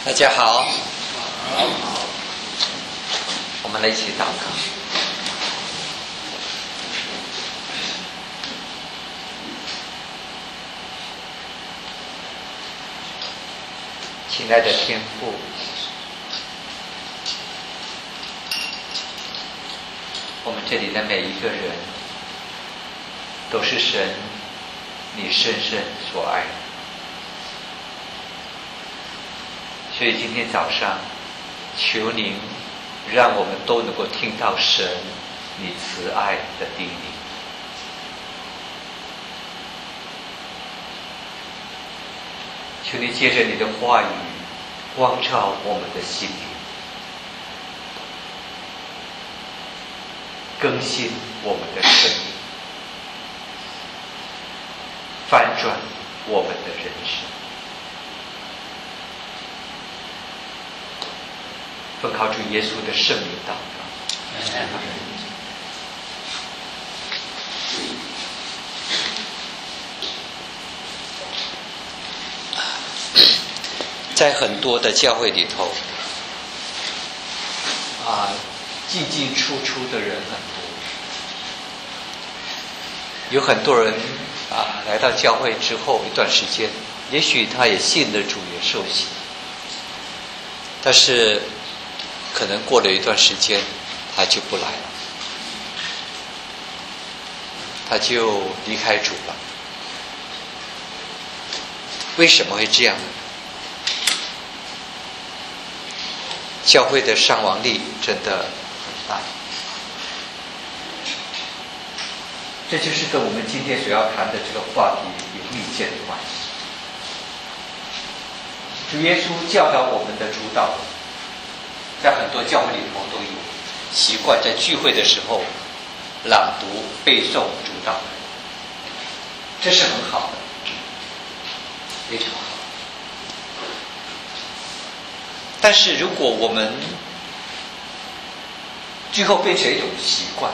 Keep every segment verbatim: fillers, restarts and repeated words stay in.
大家好，我们来一起祷告。亲爱的天父，我们这里的每一个人都是神你深深所爱的，所以今天早上求您让我们都能够听到神你慈爱的叮咛，求你借着你的话语光照我们的心灵，更新我们的生命，翻转我们的人生。奉靠主耶稣的圣名祷告。在很多的教会里头，啊，进进出出的人很多，有很多人啊来到教会之后一段时间，也许他也信了主也受洗，但是可能过了一段时间他就不来了，他就离开主了。为什么会这样呢？教会的伤亡率真的很大，这就是跟我们今天所要谈的这个话题有密切的关系。主耶稣教导我们的主导，在很多教会里头都有习惯，在聚会的时候朗读背诵主导，这是很好的，非常好。但是如果我们最后变成一种习惯，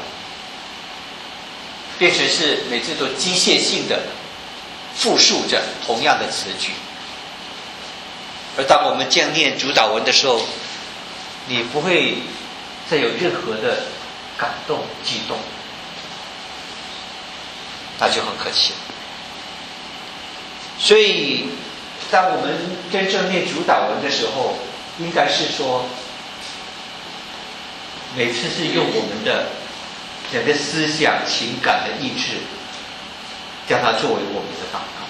变成是每次都机械性的复述着同样的词句，而当我们这样念主导文的时候，你不会再有任何的感动激动，那就很可惜了。所以当我们真正念主导文的时候，应该是说每次是用我们的整个思想情感的意志将它作为我们的祷告，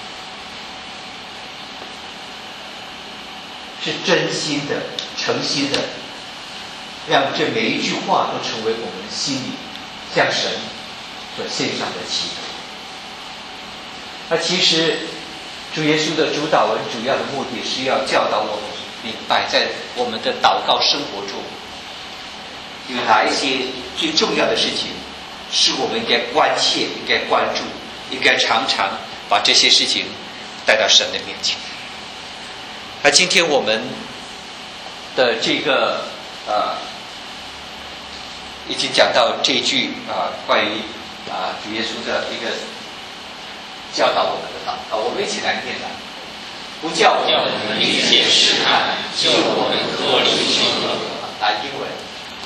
是真心的诚心的让这每一句话都成为我们心里向神所献上的祈祷。那其实主耶稣的主导文主要的目的是要教导我们明白，在我们的祷告生活中有哪一些最重要的事情是我们应该关切、应该关注、应该常常把这些事情带到神的面前。而今天我们的这个呃已经讲到这句啊、呃、关于啊、呃、主耶稣的一个教导我们的祷告，我们一起来念啊。不叫我们历见试探，救我们脱离罪恶。来英文。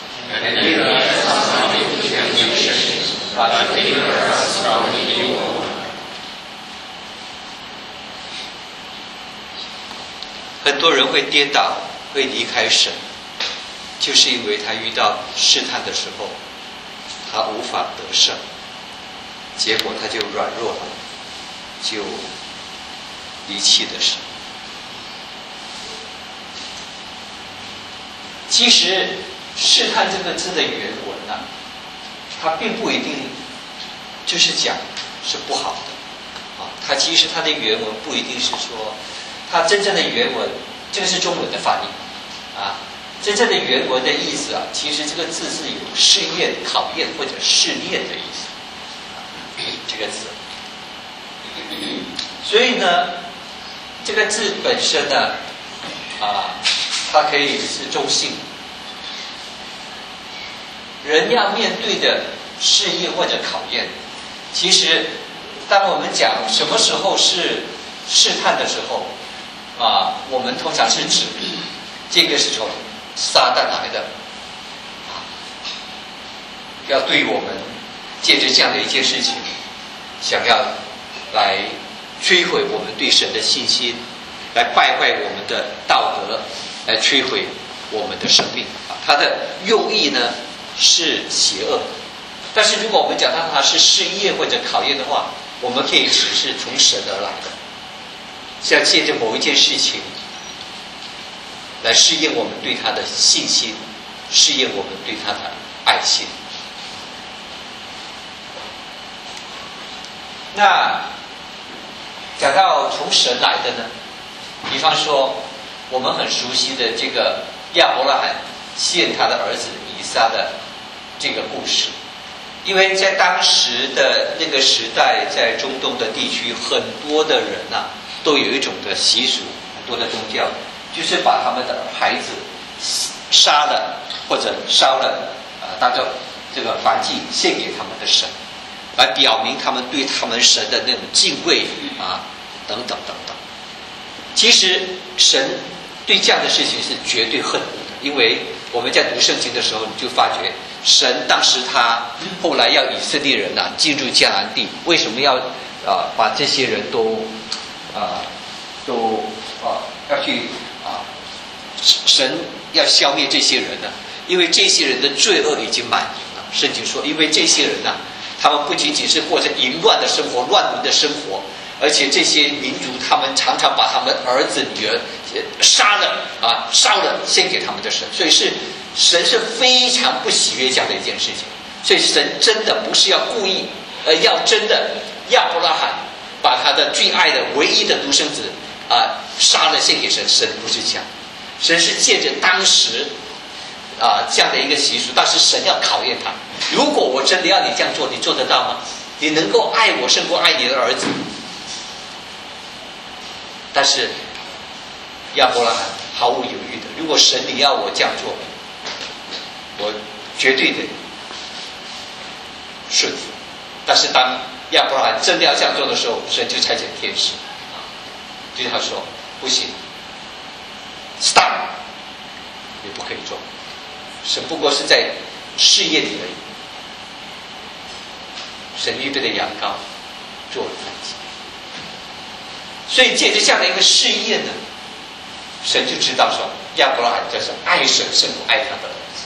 很多人会跌倒，会离开神，就是因为他遇到试探的时候，他无法得胜，结果他就软弱了，就离弃的神。其实试探这个字的原文啊，它并不一定就是讲是不好的啊，它其实它的原文不一定是说，它真正的原文，这个是中文的翻译啊，真正的原文的意思啊，其实这个字是有试验、考验或者试炼的意思，这个字。所以呢，这个字本身呢，啊，它可以是中性。人要面对的试验或者考验，其实当我们讲什么时候是试探的时候啊，我们通常是指这个是从撒旦来的，要对我们借着这样的一件事情，想要来摧毁我们对神的信心，来败坏我们的道德，来摧毁我们的生命。他的用意呢是邪恶，但是如果我们讲到它是试验或者考验的话，我们可以指是从神而来的，是要借着某一件事情来试验我们对他的信心，试验我们对他的爱心。那讲到从神来的呢，比方说我们很熟悉的这个亚伯拉罕献他的儿子以撒的这个故事，因为在当时的那个时代，在中东的地区，很多的人啊都有一种的习俗，很多的宗教就是把他们的孩子杀了或者烧了，呃，当做这个燔祭献给他们的神，来表明他们对他们神的那种敬畏啊，等等等等。其实神对这样的事情是绝对恨恶的，因为我们在读圣经的时候，你就发觉神当时他后来要以色列人啊进入迦南地，为什么要啊、呃、把这些人都啊、呃、都啊、呃、要去啊神要消灭这些人呢？因为这些人的罪恶已经满盈了。圣经说，因为这些人呢、啊，他们不仅仅是过着淫乱的生活、乱伦的生活，而且这些民族他们常常把他们儿子女儿杀了啊烧了献给他们的神，所以是神是非常不喜悦这样的一件事情。所以神真的不是要故意，而要真的亚伯拉罕把他的最爱的唯一的独生子啊杀了献给神，神不是这样，神是借着当时啊这样的一个习俗，但是神要考验他，如果我真的要你这样做，你做得到吗？你能够爱我胜过爱你的儿子？但是亚伯拉罕毫无犹豫的，如果神你要我这样做，我绝对的顺服。但是当亚伯拉罕真的要这样做的时候，神就差遣天使，对他说不行 ，stop， 你不可以做。神不过是在试验你而已。神预备的羊羔做了反击，所以借着这样的一个试验呢，神就知道说亚伯拉罕就是爱神胜过爱他的儿子。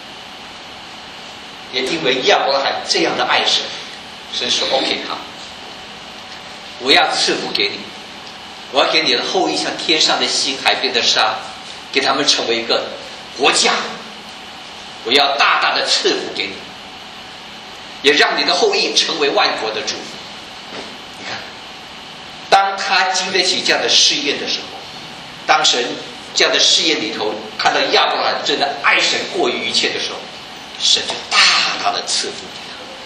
也因为亚伯拉罕这样的爱神，神说 OK 好，我要赐福给你，我要给你的后裔像天上的星海边的沙，给他们成为一个国家，我要大大的赐福给你，也让你的后裔成为万国的祝福。你看，当他经得起这样的试验的时候，当神这样的试验里头看到亚伯拉罕真的爱神过于一切的时候，神就大大的赐福给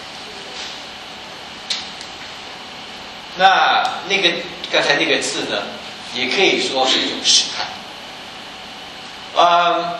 他。那那个刚才那个字呢，也可以说是一种试探。嗯，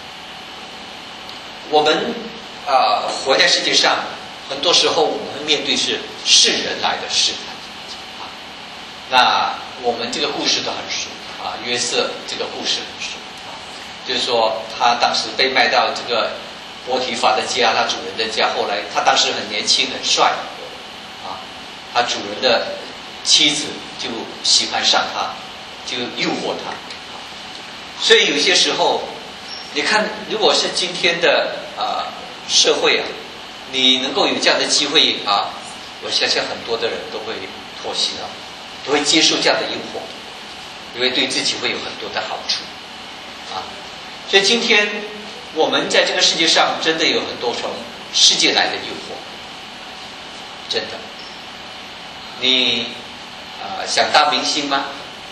我们啊、呃、活在世界上，很多时候我们会面对是世人来的试探。啊，那我们这个故事都很熟啊，约瑟这个故事很熟啊，就是说他当时被卖到这个波提乏的家，他主人的家，后来他当时很年轻很帅啊，他主人的妻子就喜欢上他，就诱惑他。所以有些时候你看，如果是今天的啊、呃、社会啊，你能够有这样的机会啊，我相信很多的人都会妥协了，都会接受这样的诱惑，因为对自己会有很多的好处啊。所以今天我们在这个世界上真的有很多从世界来的诱惑，真的。你啊、呃、想当明星吗？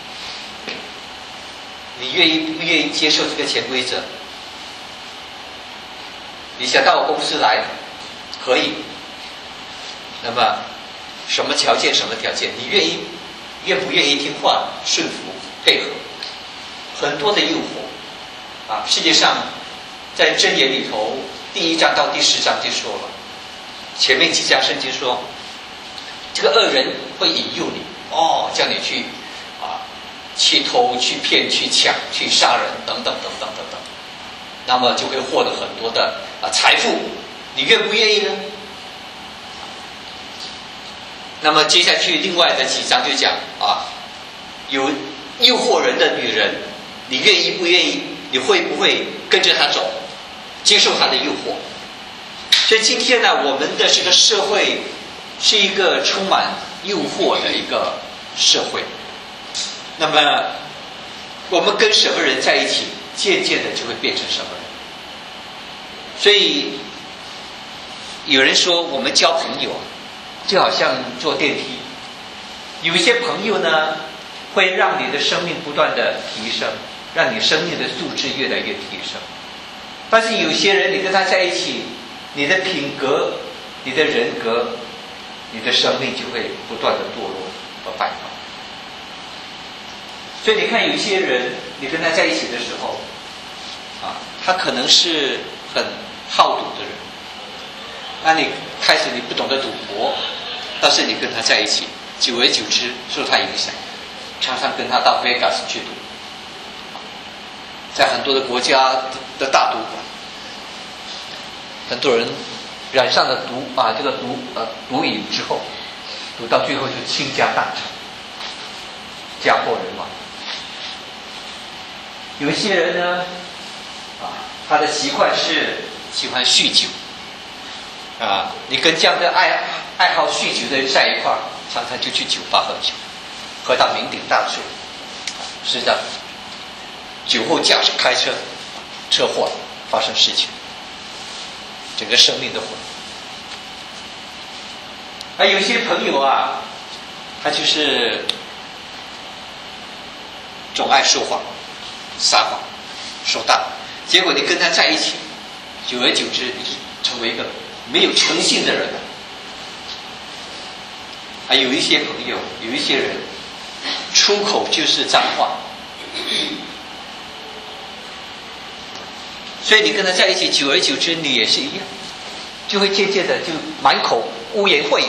你愿意不愿意接受这个潜规则？你想到我公司来，可以。那么什么条件？什么条件？你愿意，愿不愿意听话、顺服、配合？很多的诱惑啊！世界上在箴言里头，第一章到第十章就说了，前面几章圣经说，这个恶人会引诱你，哦，叫你去啊。 去偷、去骗、去抢、去杀人等等等等等等，那么就会获得很多的啊财富，你愿不愿意呢？那么接下去另外的几章就讲啊，有诱惑人的女人，你愿意不愿意？你会不会跟着她走，接受她的诱惑？所以今天呢，我们的这个社会是一个充满诱惑的一个社会。那么我们跟什么人在一起，渐渐的就会变成什么人。所以有人说，我们交朋友就好像坐电梯，有一些朋友呢，会让你的生命不断的提升，让你生命的素质越来越提升。但是有些人，你跟他在一起，你的品格、你的人格、你的生命就会不断的堕落和败坏。所以你看，有些人，你跟他在一起的时候，啊，他可能是很好赌的人，那你开始你不懂得赌博，但是你跟他在一起，久而久之受他影响，常常跟他到 Vegas 去赌，在很多的国家的大赌馆，很多人染上了毒啊，这个毒呃毒瘾之后，赌到最后就倾家荡产，家破人亡。有一些人呢，啊，他的习惯是喜欢酗酒，啊，你跟这样的爱爱好酗酒的人在一块儿，常常就去酒吧喝酒，喝到酩酊大醉，是的，酒后驾驶开车，车祸发生事情，整个生命都毁。而有些朋友啊，他就是总爱说谎、撒谎、说大，结果你跟他在一起，久而久之，你就成为一个没有诚信的人了。还有一些朋友，有一些人，出口就是脏话，所以你跟他在一起，久而久之，你也是一样，就会渐渐的就满口污言秽语。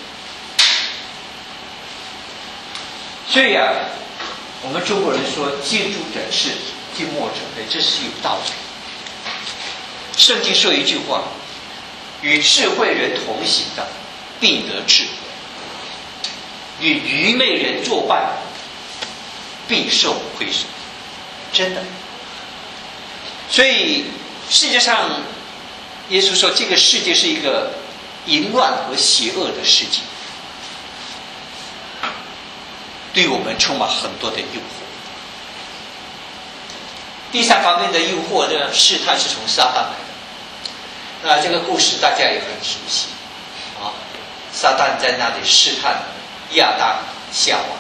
所以啊，我们中国人说近朱者赤，近墨者黑，这是有道理。圣经说一句话，与智慧人同行的必得智慧，与愚昧人作伴必受亏损，真的。所以世界上耶稣说，这个世界是一个淫乱和邪恶的世界，对我们充满很多的诱惑。第三方面的诱惑呢，试探是从撒旦来的。那这个故事大家也很熟悉啊，撒旦在那里试探亚当夏娃，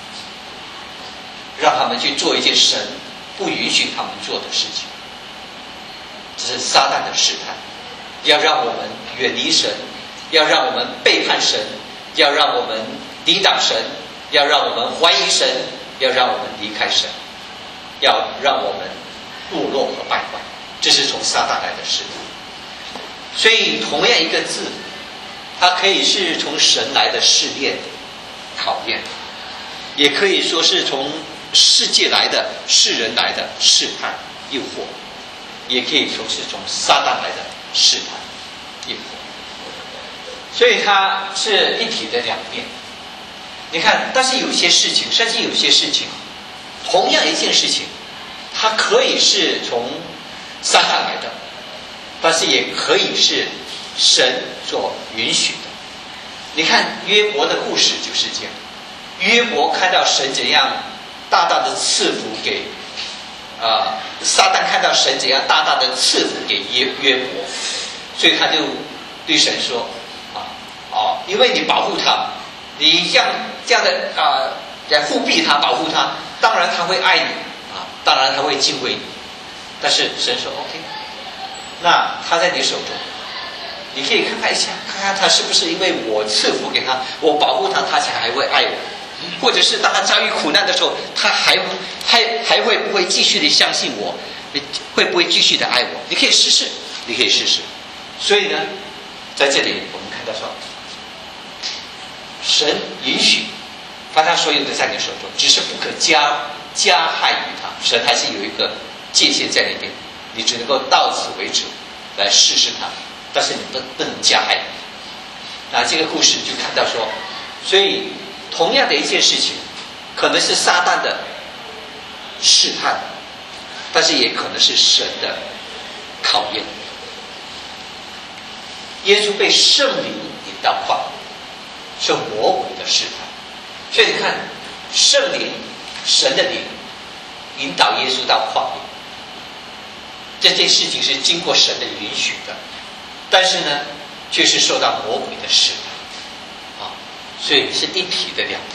让他们去做一件神不允许他们做的事情。这是撒旦的试探，要让我们远离神，要让我们背叛神，要让我们抵挡神，要让我们怀疑神，要让我们离开神，要让我们堕落和败坏。这是从撒旦来的试探。所以同样一个字，它可以是从神来的试炼、考验，也可以说是从世界来的、世人来的试探、诱惑，也可以说是从撒旦来的试探、诱惑。所以它是一体的两面。你看，但是有些事情，甚至有些事情，同样一件事情，它可以是从撒旦来的，但是也可以是神所允许的。你看约伯的故事就是这样，约伯看到神怎样大大的赐福给啊、呃，撒旦看到神怎样大大的赐福给约约伯，所以他就对神说啊哦，因为你保护他，你这样这样的啊来护庇他、保护他，当然他会爱你啊，当然他会敬畏你。但是神说 OK， 那他在你手中，你可以看看一下，看看他是不是因为我赐福给他，我保护他，他才还会爱我，或者是当他遭遇苦难的时候，他还还还会不会继续的相信我，会不会继续的爱我？你可以试试，你可以试试。所以呢，在这里我们看到说，神允许把他所有的在你手中，只是不可加加害于他。神还是有一个界限在那边，你只能够到此为止来试试他，但是你不不能加害。那这个故事就看到说，所以同样的一件事情，可能是撒旦的试探，但是也可能是神的考验。耶稣被圣灵引到旷野，受魔鬼的试探。所以你看，圣灵、神的灵引导耶稣到旷野，这件事情是经过神的允许的，但是呢，却是受到魔鬼的试探啊，所以是一体的两面。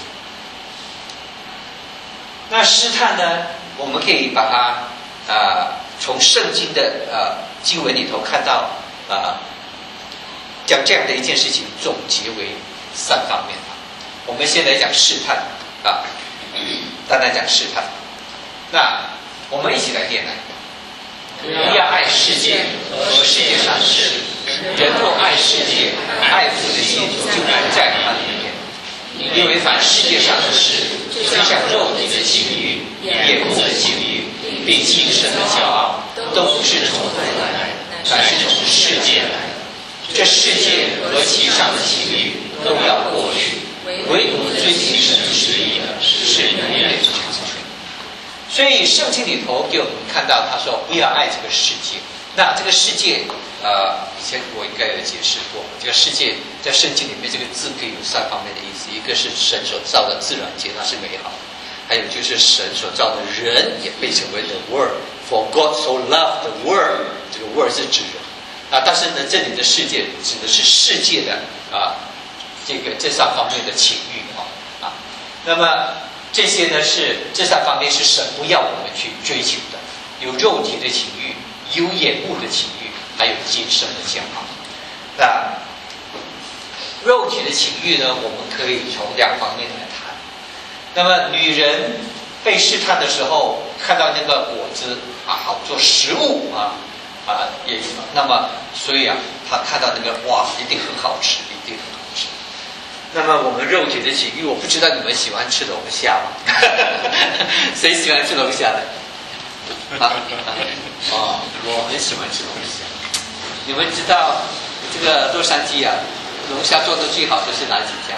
那试探呢，我们可以把它啊、呃，从圣经的呃经文里头看到啊、呃，将这样的一件事情总结为三方面。我们先来讲试探啊，单单讲试探。那我们一起来念来。不要爱世界和世界上的事，人若爱世界，爱父的心就不在他里面。因为凡世界上的事，就像肉体的情欲、眼目的情欲，并今生的骄傲，都不是从父来，乃是从世界来。这世界和其上的情欲都要过去，唯独遵行神旨意的是永远的长存。所以圣经里头给我们看到，他说不要爱这个世界。那这个世界，呃，以前我应该有解释过，这个世界在圣经里面这个字可以有三方面的意思：一个是神所造的自然界，那是美好的；还有就是神所造的人也被称为 the world。For God so loved the world， 这个 world 是指人啊，但是呢，这里的世界指的是世界的啊，这个这三方面的情欲啊啊。那么这些呢是这三方面是神不要我们去追求的，有肉体的情欲，有眼目的情欲，还有今生的骄傲。那肉体的情欲呢，我们可以从两方面来谈。那么女人被试探的时候，看到那个果子啊，好做食物啊啊，也那么所以啊，她看到那个哇，一定很好吃，一定很好吃。那么我们肉体的情欲，我不知道你们喜欢吃龙虾吗？谁喜欢吃龙虾的？啊哦，我很喜欢吃龙虾。你们知道这个洛杉矶啊，龙虾做的最好的是哪几家？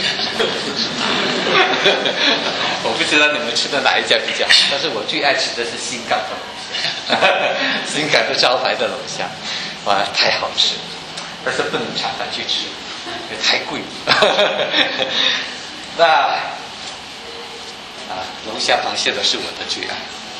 我不知道你们吃的哪一家比较好，但是我最爱吃的是新港的龙虾，新港的招牌的龙虾，哇，太好吃，但是不能常常去吃，也太贵了。那啊，龙虾、螃蟹都是我的最爱。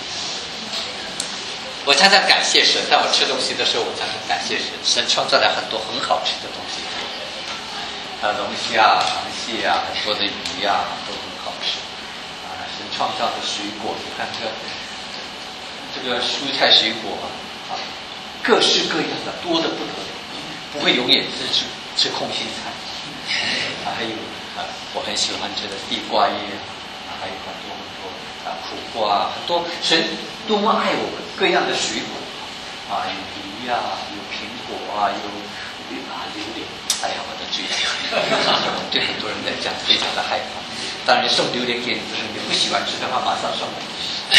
我常常感谢神，当我吃东西的时候，我常常感谢神，神创造了很多很好吃的东西。啊，龙虾、螃蟹啊，很多的鱼啊，都很好吃。啊，神创造的水果，你看这个这个蔬菜水果啊，各式各样的，多得不得了，不会永远只吃吃空心菜。啊，还有啊，我很喜欢吃的地瓜叶啊，还有很多很多啊苦瓜，很多神多么爱我们，各样的水果啊，有梨啊，有苹果啊，有啊榴莲。哎呀，我的最爱，对很多人来讲非常的害怕。当然送榴莲给你，就是你不喜欢吃的话，马上送我。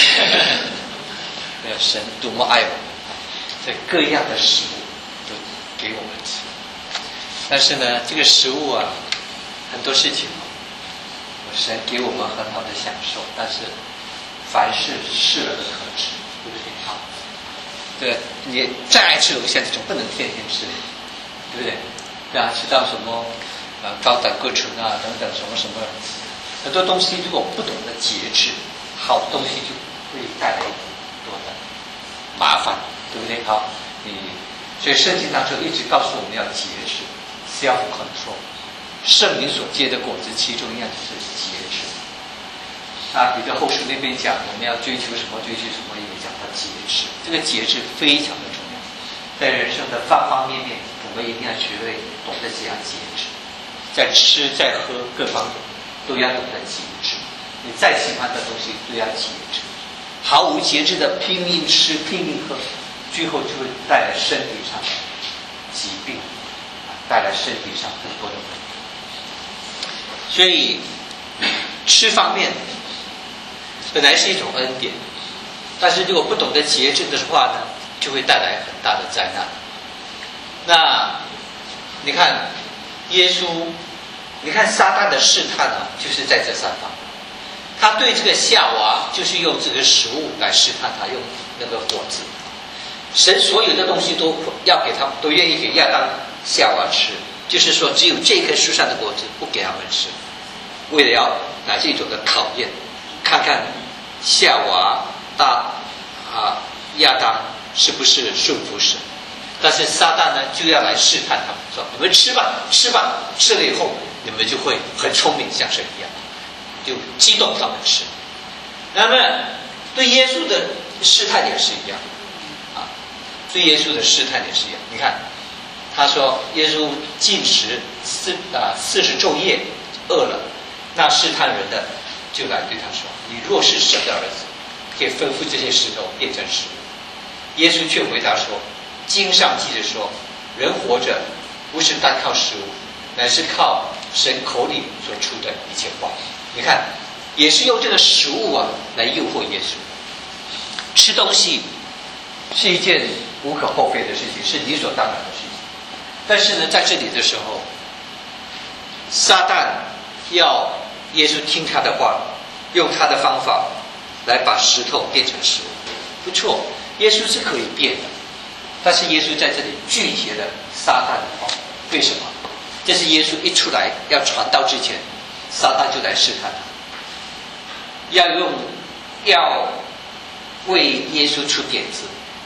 没有神多么爱我们，这各样的食物都给我们吃。但是呢，这个食物啊，很多事情，神给我们很好的享受，但是凡事适而可止，对不对？好，对，你再爱吃龙虾，总不能天天吃，对不对？啊，吃到什么呃高胆固醇啊等等什么什么，很多东西如果不懂得节制，好的东西就会带来很多的麻烦，对不对？好，你所以圣经当中一直告诉我们要节制 self control， 圣灵所结的果子其中一样就是节制。啊，彼得后书那边讲我们要追求什么追求什么，也讲到节制，这个节制非常的重要，在人生的方方面面。我们一定要学会懂得怎样节制，在吃在喝各方面都要懂得节制。你再喜欢的东西都要节制，毫无节制的拼命吃拼命喝，最后就会带来身体上的疾病，带来身体上很多的问题。所以吃方面本来是一种恩典，但是如果不懂得节制的话呢，就会带来很大的灾难。那你看耶稣，你看撒旦的试探呢，就是在这三方。他对这个夏娃就是用这个食物来试探他，用那个果子。神所有的东西都要给他，都愿意给亚当夏娃吃，就是说只有这棵树上的果子不给他们吃，为了要拿这种的考验，看看夏娃大啊亚当是不是顺服神。但是撒旦呢就要来试探他们，说你们吃吧吃吧，吃了以后你们就会很聪明，像神一样，就激动他们吃。那么对耶稣的试探也是一样啊，对耶稣的试探也是一样。你看他说耶稣禁食四啊四十昼夜饿了，那试探人的就来对他说，你若是神的儿子，可以吩咐这些石头变成食物。耶稣却回答说，经上记着说，人活着不是单靠食物，乃是靠神口里所出的一切话。你看也是用这个食物啊来诱惑耶稣。吃东西是一件无可厚非的事情，是理所当然的事情。但是呢在这里的时候，撒旦要耶稣听他的话，用他的方法来把石头变成食物。不错，耶稣是可以变的，但是耶稣在这里拒绝了撒旦的话。为什么？这是耶稣一出来要传道之前，撒旦就来试探他，要用要为耶稣出点子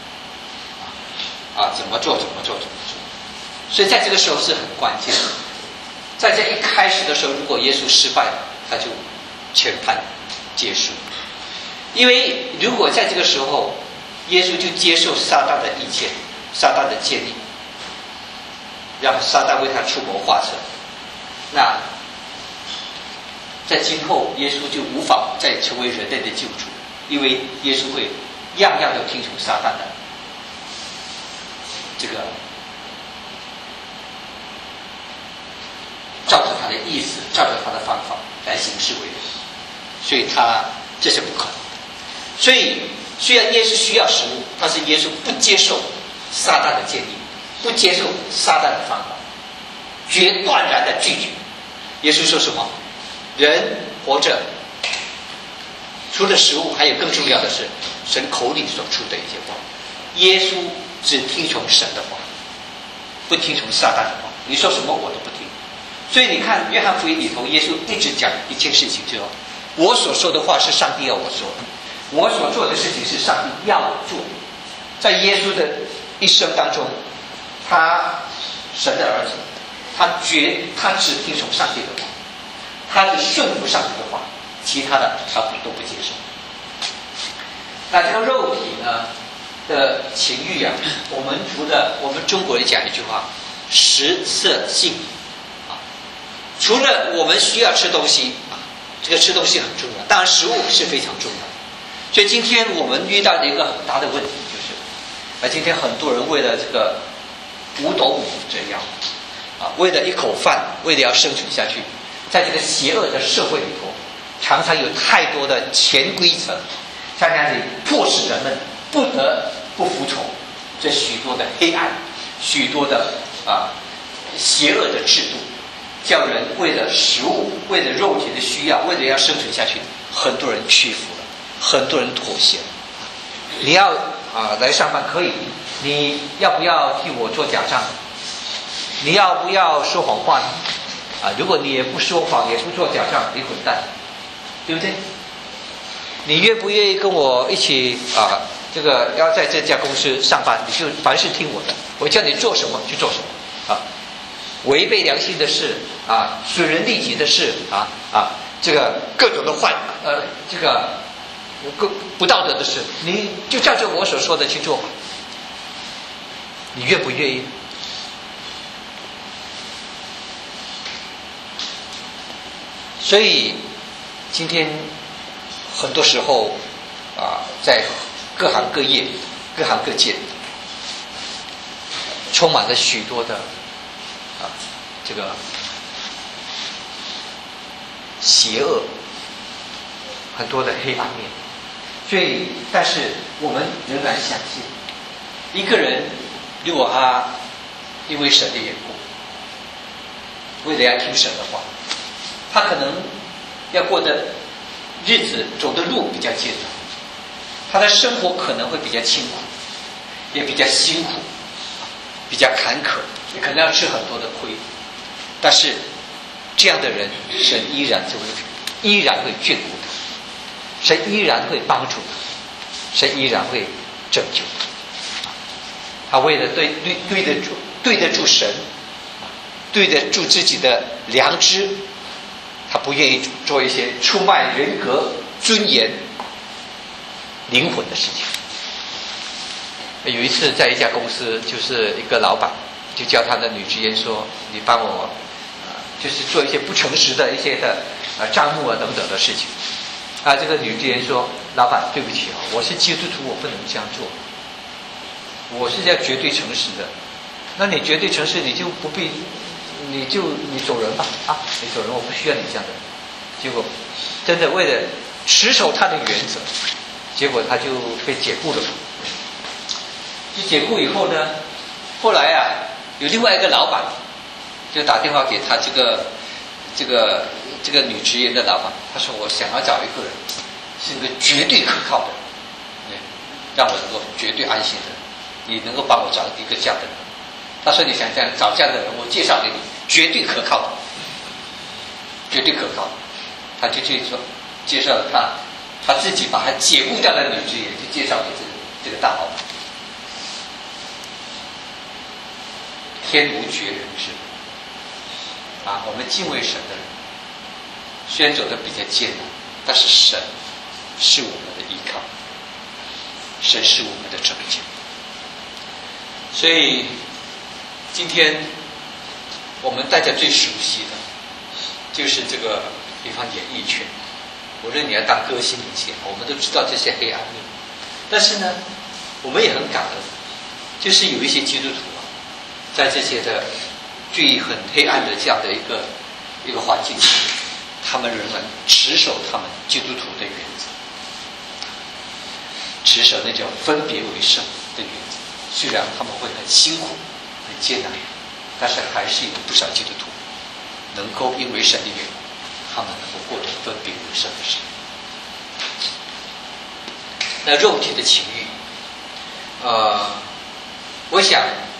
啊，怎么做怎么做怎么做。所以在这个时候是很关键的。在这一开始的时候，如果耶稣失败了，他就全盘结束。因为如果在这个时候耶稣就接受撒旦的意见，撒旦的建议，让撒旦为他出谋划策，那在今后耶稣就无法再成为人类的救主，因为耶稣会样样都听从撒旦的这个，照着他的意思，照着他的方法来行事为人，所以他这是不可能的。所以虽然耶稣需要食物，但是耶稣不接受撒旦的建议，不接受撒旦的方法，决断然的拒绝。耶稣说什么？人活着除了食物，还有更重要的是神口里所出的一些话。耶稣只听从神的话，不听从撒旦的话。你说什么我都不听。所以你看约翰福音里头，耶稣一直讲一件事情，就是说我所说的话是上帝要我说的，我所做的事情是上帝要我做。在耶稣的一生当中，他神的儿子，他绝他只听从上帝的话，他只顺服上帝的话，其他的他都不接受。那这个肉体呢的情欲啊，我们除了我们中国人讲一句话，食色性啊，除了我们需要吃东西啊，这个吃东西很重要，当然食物是非常重要的。所以今天我们遇到的一个很大的问题就是，啊，今天很多人为了这个五斗米折腰啊，为了一口饭，为了要生存下去，在这个邪恶的社会里头，常常有太多的潜规则在那里迫使人们不得不服从这许多的黑暗，许多的啊邪恶的制度，叫人为了食物，为了肉体的需要，为了要生存下去，很多人屈服了，很多人妥协了。你要啊来上班可以，你要不要替我做假账？你要不要说谎话呢？啊，如果你也不说谎，也不做假账，你混蛋，对不对？你愿不愿意跟我一起啊？这个要在这家公司上班，你就凡事听我的，我叫你做什么去做什么啊！违背良心的事啊，损人利己的事啊啊，这个各种的坏呃这个不不道德的事，你就照着我所说的去做吧。你愿不愿意？所以今天很多时候啊，在各行各业、各行各界，充满了许多的啊这个邪恶很多的黑暗面。所以，但是我们仍然相信， 一个人如果他因为神的缘故，为了要听神的话，他可能要过的日子走的路比较艰难，他的生活可能会比较辛苦，也比较辛苦，比较坎坷，也可能要吃很多的亏。但是这样的人，神依然就会依然会眷顾他，神依然会帮助他，神依然会拯救他。他为了对对对得住对得住神，对得住自己的良知，他不愿意做一些出卖人格、尊严、灵魂的事情。有一次在一家公司，就是一个老板就叫他的女职员说：“你帮我，呃，就是做一些不诚实的一些的呃账目啊等等的事情。”啊，这个女职员说：“老板，对不起啊，我是基督徒，我不能这样做。我是要绝对诚实的。那你绝对诚实，你就不必，你就你走人吧，啊，你走人，我不需要你这样的。”结果真的为了持守他的原则，结果他就被解雇了。就解雇以后呢，后来啊，有另外一个老板就打电话给他这个这个这个女职员的老板，他说：“我想要找一个人，是一个绝对可靠的，对，让我能够绝对安心的，你能够帮我找一个这样的人。”他说：“你想这样找这样的人，我介绍给你，绝对可靠的，绝对可靠的。”他就去说，介绍了他，他自己把他解雇掉的女职员就介绍给这个这个大老板。天无绝人之啊！我们敬畏神的人，虽然走得比较艰难，但是神是我们的依靠，神是我们的拯救。所以今天我们大家最熟悉的就是这个，比方演艺圈，无论你要当歌星明星，我们都知道这些黑暗面。但是呢，我们也很感恩，就是有一些基督徒啊，在这些的最很黑暗的这样的一个一个环境里，他们仍然持守他们基督徒的原则，持守那种分别为圣的原则。虽然他们会很辛苦、很艰难，但是还是有不少基督徒能够因为神的缘故，他们能够过得分别为圣的生活。那肉体的情欲，呃，我想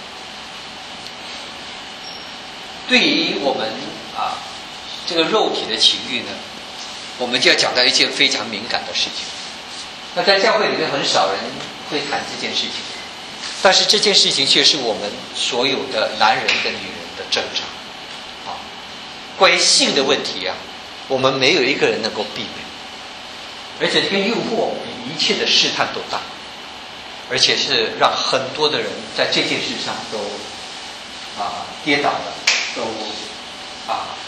对于我们啊这个肉体的情欲呢，我们就要讲到一件非常敏感的事情。那在教会里面很少人会谈这件事情，但是这件事情却是我们所有的男人跟女人的挣扎啊。关于性的问题啊，我们没有一个人能够避免，而且这个诱惑比一切的试探都大，而且是让很多的人在这件事上都啊跌倒了，都啊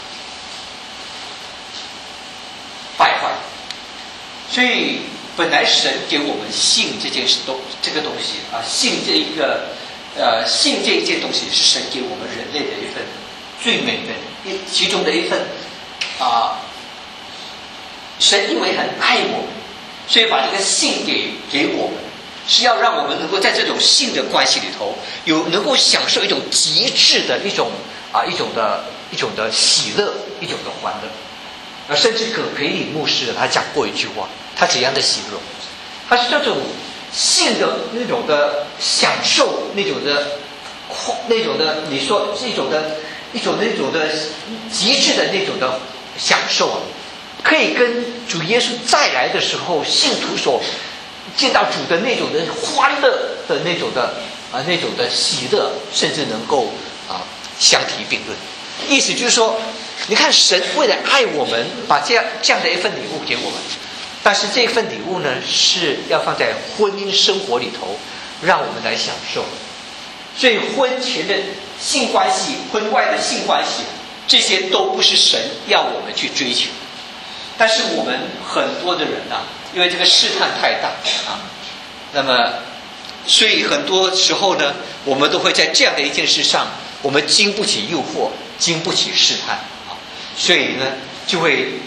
败坏。所以本来神给我们性这件事都这个东西啊，性这一个呃性这一件东西是神给我们人类的一份最美的一其中的一份啊。神因为很爱我们，所以把这个性给给我们，是要让我们能够在这种性的关系里头，有能够享受一种极致的一种啊一种的一种的喜乐，一种的欢乐。而甚至葛培理牧师他讲过一句话，他怎样的喜乐？他是这种性的那种的享受，那种的那种的，你说是一种的一种那种的极致的那种的享受啊，可以跟主耶稣再来的时候，信徒所见到主的那种的欢乐的那种的啊那种的喜乐，甚至能够啊相提并论。意思就是说，你看神为了爱我们，把这样这样的一份礼物给我们，但是这份礼物呢是要放在婚姻生活里头，让我们来享受。所以婚前的性关系、婚外的性关系，这些都不是神要我们去追求。但是我们很多的人啊，因为这个试探太大啊，那么所以很多时候呢，我们都会在这样的一件事上，我们经不起诱惑，经不起试探啊，所以呢就会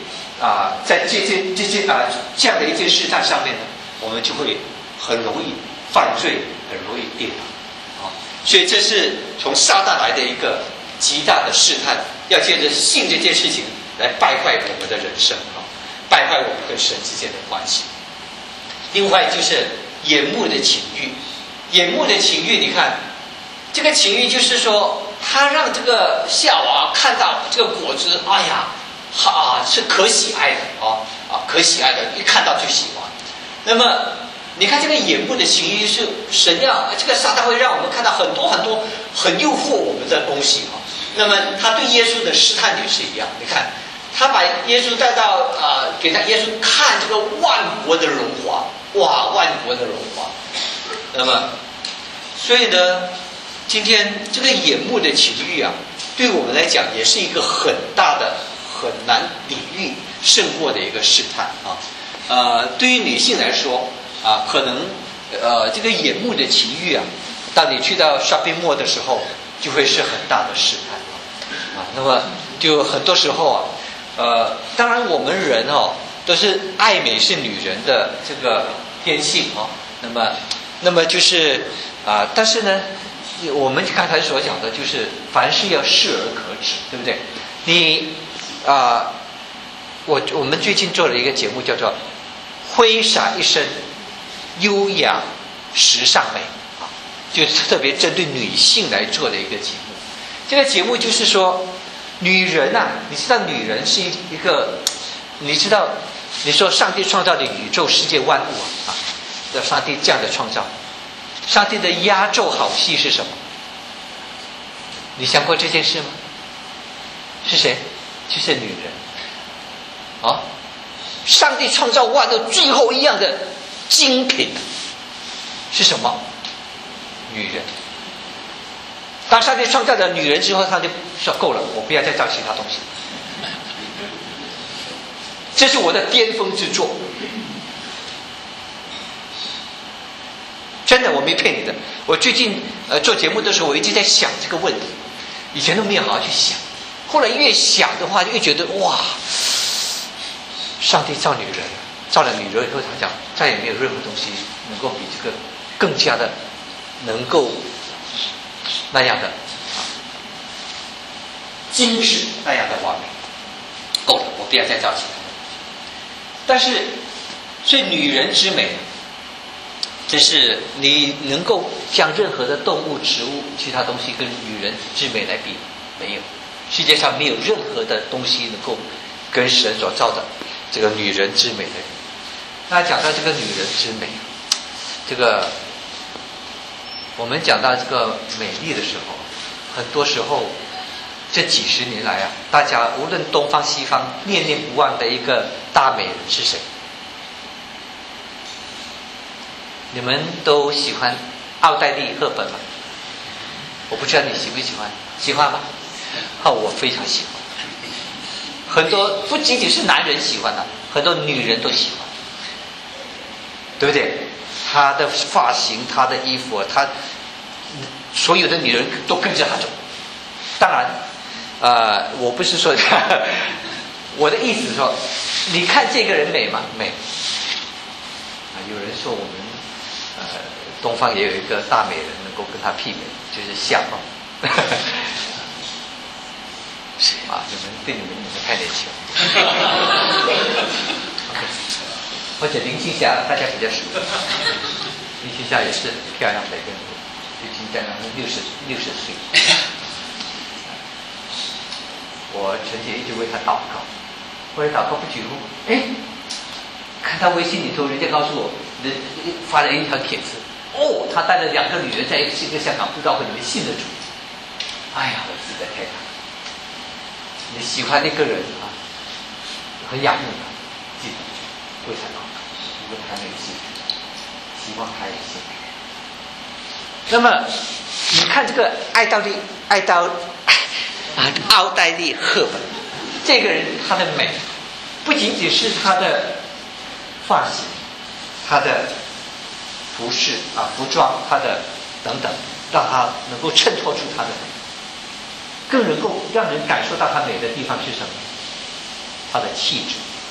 啊、呃，在这些这些啊、呃、这样的一件试探上面呢，我们就会很容易犯罪，很容易跌倒啊。所以这是从撒旦来的一个极大的试探，要借着信这件事情来败坏我们的人生啊，败坏我们跟神之间的关系。另外就是眼目的情欲，眼目的情欲，你看这个情欲就是说，他让这个夏娃看到这个果子，哎呀，啊是可喜爱的啊啊可喜爱的，一看到就喜欢。那么你看这个眼目的情欲是神要这个撒旦会让我们看到很多很多很诱惑我们的东西啊。那么他对耶稣的试探也是一样，你看他把耶稣带到啊、呃，给他耶稣看这个万国的荣华，哇，万国的荣华。那么所以呢，今天这个眼目的情欲啊，对我们来讲也是一个很大的、很难抵御胜过的一个试探啊。呃，对于女性来说啊，可能呃这个眼目的情欲啊，当你去到 shopping mall 的时候，就会是很大的试探啊。那么就很多时候啊，呃，当然我们人哦都是爱美是女人的这个天性哦。那么，那么就是啊、呃，但是呢，我们刚才所讲的就是凡事要适而可止，对不对？你啊、呃，我我们最近做了一个节目，叫做《挥洒一生，优雅时尚美》啊，就是特别针对女性来做的一个节目。这个节目就是说，女人啊，你知道女人是一个，你知道，你说上帝创造的宇宙世界万物啊，啊，上帝这样的创造，上帝的压轴好戏是什么？你想过这件事吗？是谁？就是女人。啊，上帝创造万物最后一样的精品是什么？女人。当上帝创造了女人之后，他就说够了，我不要再造其他东西，这是我的巅峰之作。真的，我没骗你的。我最近呃做节目的时候，我一直在想这个问题，以前都没有好好去想，后来越想的话，就越觉得哇，上帝造女人，造了女人以后，他讲再也没有任何东西能够比这个更加的能够那样的啊精致，那样的完美，够了，我不要再造其他的。但是，所以女人之美，这是你能够将任何的动物、植物、其他东西跟女人之美来比，没有，世界上没有任何的东西能够跟神所造的这个女人之美来比。那讲到这个女人之美，这个我们讲到这个美丽的时候，很多时候这几十年来啊，大家无论东方西方念念不忘的一个大美人是谁？你们都喜欢奥黛丽·赫本吗？我不知道你喜不喜欢，喜欢吗？哦，我非常喜欢。很多不仅仅是男人喜欢她，很多女人都喜欢，对不对？她的发型，她的衣服，她所有的女人都跟着她走。当然，呃，我不是说她，我的意思是说，你看这个人美吗？美。啊，有人说我们呃东方也有一个大美人能够跟她媲美，就是夏凤。啊，你们对你们你们太年轻了。OK， 或者林青霞，大家比较熟。林青霞也是漂亮的一个人，最近在那六十六十岁。我曾经一直为她祷告，后来祷告不久后，哎，看到微信里头人家告诉我，人发了一条帖子，哦，他带了两个女人在一个香港布道会里面信了主。哎呀，我实在太感动。你喜欢那个人啊，很仰慕他，记得为他祷告，如果他没有信，希望他有信。那么，你看这个爱黛丽，爱到啊，奥黛丽·赫本，这个人她的美，不仅仅是她的发型，她的服饰啊、服装，她的等等，让她能够衬托出她的美。更能够让人感受到她美的地方是什么？她的气质，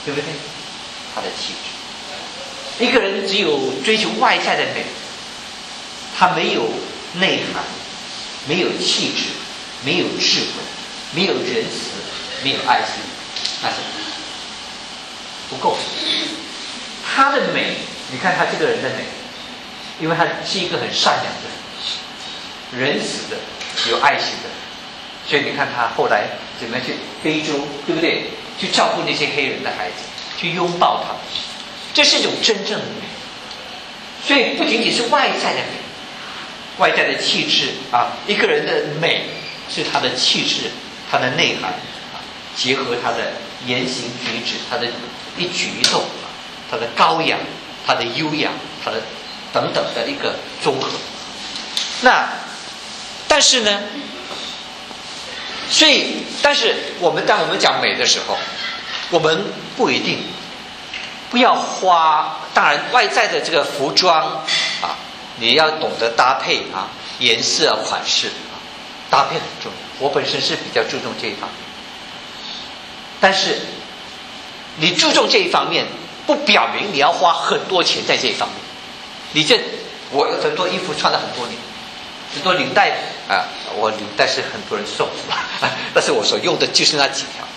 对不对？他的气质。一个人只有追求外在的美，他没有内涵，没有气质，没有智慧，没有仁慈，没有爱心，那是不够。他的美，你看他这个人的美，因为他是一个很善良的人，仁慈的，有爱心的，所以你看他后来怎么样去非洲，对不对？去照顾那些黑人的孩子，去拥抱他们，这是一种真正的美。所以不仅仅是外在的美，外在的气质啊，一个人的美是他的气质，他的内涵啊，结合他的言行举止，他的一举一动，他的高雅，他的优雅，他的等等的一个综合。那但是呢，所以但是我们当我们讲美的时候，我们不一定不要花，当然外在的这个服装啊，你要懂得搭配啊，颜色啊、款式啊，搭配很重要。我本身是比较注重这一方面，但是你注重这一方面，不表明你要花很多钱在这一方面。你这我有很多衣服穿了很多年，很多领带啊，我领带是很多人送的，但是我所用的就是那几条。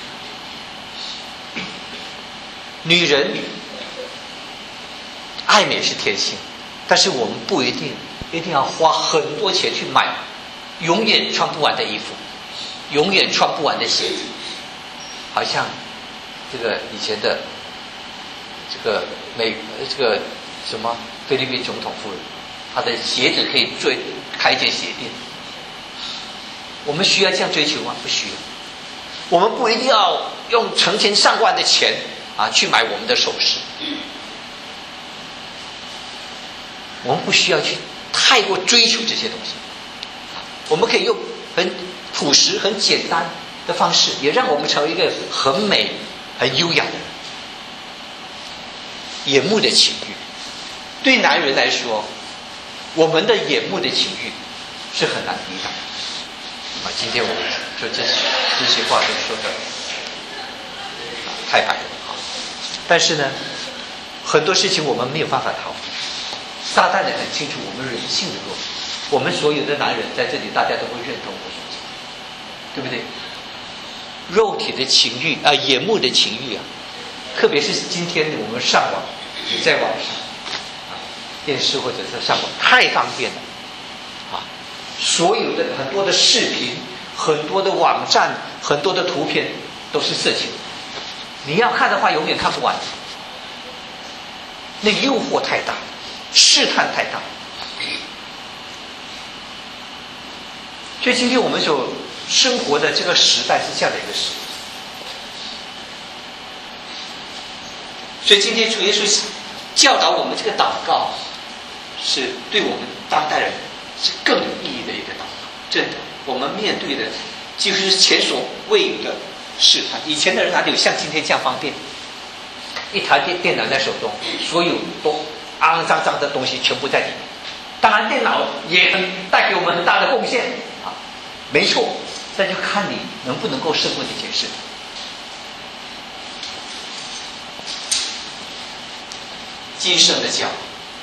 女人爱美是天性，但是我们不一定一定要花很多钱去买永远穿不完的衣服，永远穿不完的鞋子。好像这个以前的这个美这个什么菲律宾总统夫人，她的鞋子可以追开一间鞋店。我们需要这样追求吗？不需要。我们不一定要用成千上万的钱啊，去买我们的首饰，我们不需要去太过追求这些东西，我们可以用很朴实、很简单的方式，也让我们成为一个很美、很优雅的人。眼目的情欲，对男人来说，我们的眼目的情欲是很难抵挡的。啊，今天我说这这些话都说的太白了。但是呢，很多事情我们没有办法逃避。撒旦也很清楚我们人性的弱，我们所有的男人在这里，大家都会认同我所讲，对不对？肉体的情欲啊，眼目的情欲啊，特别是今天我们上网，你在网上啊，电视或者是上网，太方便了啊！所有的很多的视频、很多的网站、很多的图片都是色情。你要看的话，永远看不完。那诱惑太大，试探太大。所以今天我们所生活的这个时代是这样的一个时代。所以今天主耶稣教导我们这个祷告，是对我们当代人是更有意义的一个祷告。真的，我们面对的几乎是前所未有的试探。以前的人哪里有像今天这样方便？一台电电脑在手中，所有都肮肮脏脏的东西全部在里面。当然，电脑也很带给我们很大的贡献啊，没错。那就看你能不能够胜过这件事。今生的教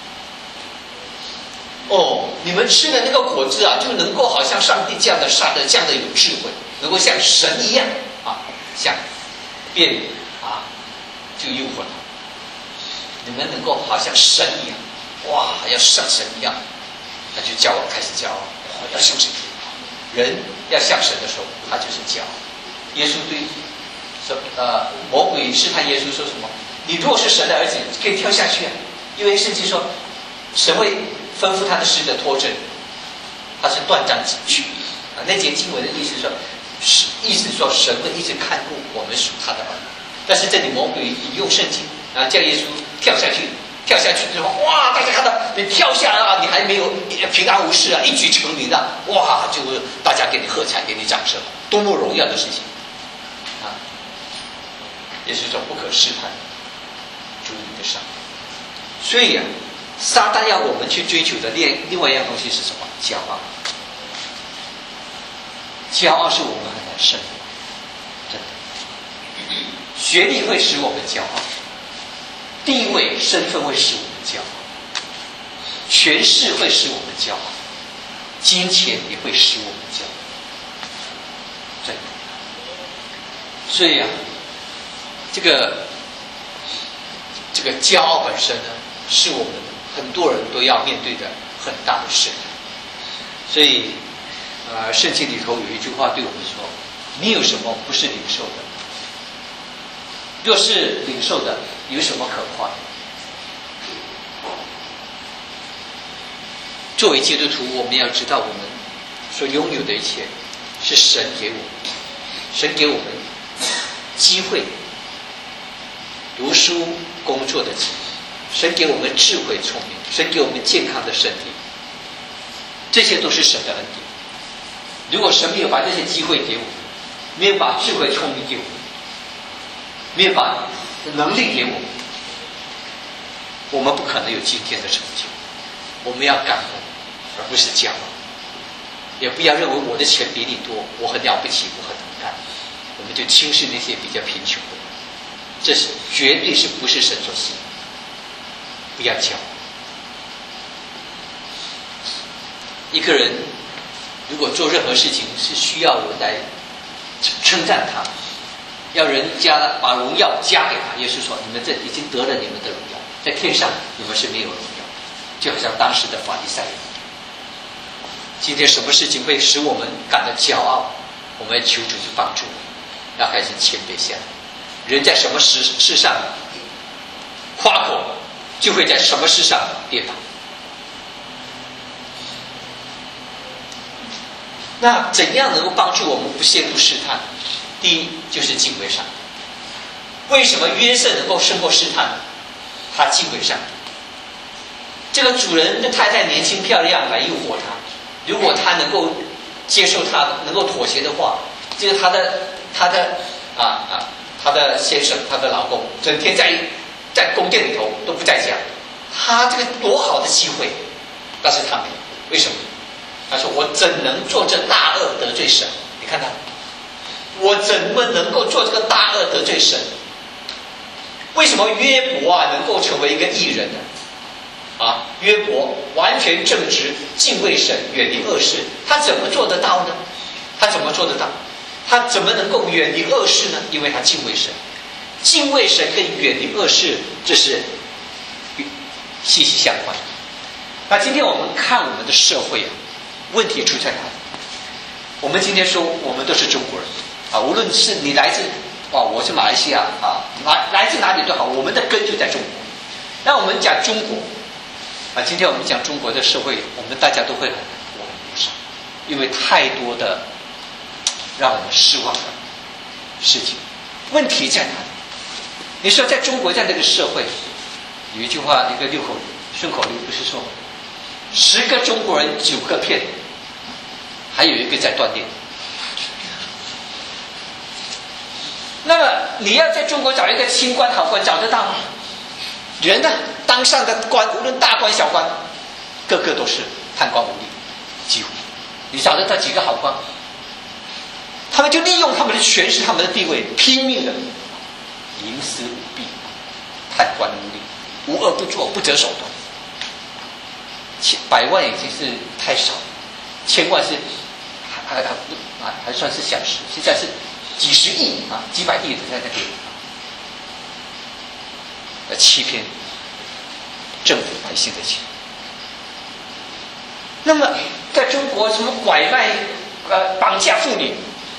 哦，你们吃的那个果子啊，就能够好像上帝这样的善的，这样的有智慧，能够像神一样啊，像变啊，就诱惑他。你们能够好像神一样，哇，要像神一样，那就骄傲，开始骄傲，要像神一样。人要像神的时候，他就是骄傲。耶稣对说，呃，魔鬼试探耶稣说什么？你若是神的儿子，可以跳下去啊！因为圣经说，神会吩咐他的使者拖着，他是断章取义啊。那节经文的意思说，是意思说神会一直看顾我们属他的儿女。但是这里魔鬼引用圣经，然后叫耶稣跳下去。跳下去之后，哇！大家看到你跳下来啊，你还没有平安无事啊，一举成名啊，哇！就大家给你喝彩，给你掌声，多么荣耀的事情啊！也是一种不可试探主你的上帝。所以啊，撒旦要我们去追求的另另外一样东西是什么？骄傲。骄傲是我们很难胜的，真的。 学历会使我们骄傲，地位、身份会使我们骄傲，权势会使我们骄傲，金钱也会使我们骄傲。真的。所以啊，这个这个骄傲本身呢，是我们很多人都要面对的很大的事。所以，呃，圣经里头有一句话对我们说：“你有什么不是领受的？若是领受的，有什么可夸的？”作为基督徒，我们要知道，我们所拥有的一切是神给我们，神给我们机会、读书、工作的机会，神给我们智慧、聪明，神给我们健康的身体，这些都是神的恩典。如果神没有把这些机会给我们，没有把智慧、聪明给我们，没有把能力给我们，我们不可能有今天的成就。我们要感恩，而不是骄傲，也不要认为我的钱比你多，我很了不起，我很能干，我们就轻视那些比较贫穷的人。这是绝对是不是神所喜悦？不要骄傲。一个人如果做任何事情是需要人来称赞他，要人家把荣耀加给他，耶稣说：“你们这已经得了你们的荣耀，在天上你们是没有荣耀。”就好像当时的法利赛人。今天什么事情会使我们感到骄傲？我们要求主去帮助我们，要开始谦卑下来。人在什么事事上夸口，就会在什么事上跌倒。那怎样能够帮助我们不陷入试探？第一就是敬畏上帝。为什么约瑟能够胜过试探？他敬畏上帝。这个主人的太太年轻漂亮，来诱惑他。如果他能够接受他，能够妥协的话，这个他的他的啊啊他的先生，他的老公，整天在在宫殿里头都不在家，他这个多好的机会，但是他没有。为什么？他说：“我怎能做这大恶得罪神？”你看他，我怎么能够做这个大恶得罪神？为什么约伯啊能够成为一个义人呢？啊，约伯完全正直，敬畏神，远离恶事，他怎么做得到呢？他怎么做得到？他怎么能够远离恶事呢？因为他敬畏神，敬畏神跟远离恶事，这是息息相关的。那今天我们看我们的社会啊，问题出在哪里？我们今天说我们都是中国人啊，无论是你来自啊，我是马来西亚啊，来来自哪里都好，我们的根就在中国。那我们讲中国啊，今天我们讲中国的社会，我们大家都会很我很忧伤，因为太多的让我们失望的事情。问题在哪里？你说在中国这样的一个社会，有一句话，一个六口顺口溜，不是说十个中国人九个骗，还有一个在锻炼。那么你要在中国找一个清官好官，找得到吗？人呢，当上的官，无论大官小官，个个都是贪官污吏，几乎你找得到几个好官？他们就利用他们的权势、他们的地位，拼命的营私舞弊、贪官污吏，无恶不作，不择手段。千百万已经是太少，千万是还还还还还算是小事，现在是几十亿啊，几百亿的在那边，呃，欺骗政府百姓的钱。那么，在中国，什么拐卖、呃，绑架妇女，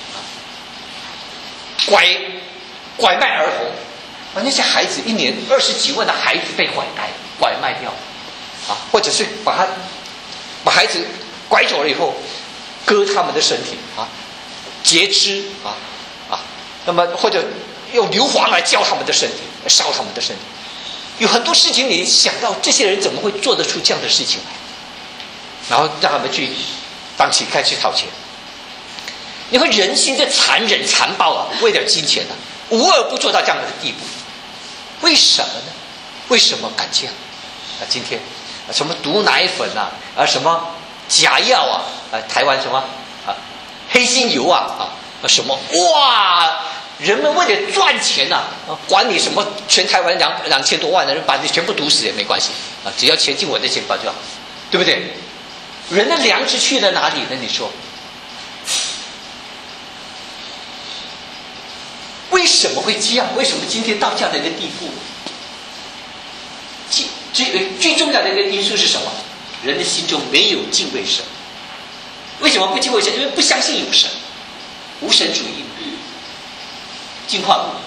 拐拐卖儿童，啊，那些孩子一年二十几万的孩子被拐带、拐卖掉，啊，或者是把他把孩子拐走了以后，割他们的身体啊，截肢啊啊，那么或者用硫磺来浇他们的身体，烧他们的身体。有很多事情，你想到这些人怎么会做得出这样的事情来？然后让他们去当乞丐去讨钱。你会人心的残忍残暴啊，为了金钱啊，无恶不作到这样的地步。为什么呢？为什么敢这样？啊，今天啊什么毒奶粉啊，啊什么假药啊，啊台湾什么啊黑心油啊啊什么哇， 人们为了赚钱呐、啊，管你什么全台湾两两千多万的人，把你全部毒死也没关系啊，只要钱进我的钱包就好，对不对？人的良知去了哪里呢？你说，为什么会这样？为什么今天到这样的一个地步？最最重要的一个因素是什么？人的心中没有敬畏神。为什么不敬畏神？因为不相信有神，无神主义，进化论，